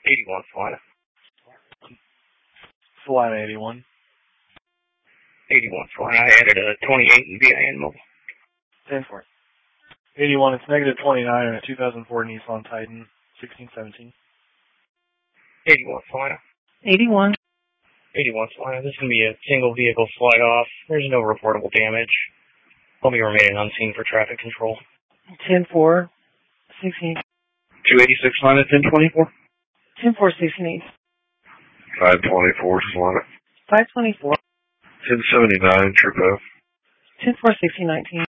81 Salina. Salina 81. 81 Salina. I added a 28 in VIN mobile. 10-4. 81, it's negative 29 on a 2004 Nissan Titan, 1617. 81 Salina. 81. 81 Salina. This is going to be a single vehicle slide off. There's no reportable damage. I'll be remaining unseen for traffic control. 10-4. 16. 286 Salina, 1024. 10-4, 16. 524 Salina. 524. 1079 Trip O. 10-4, 1619.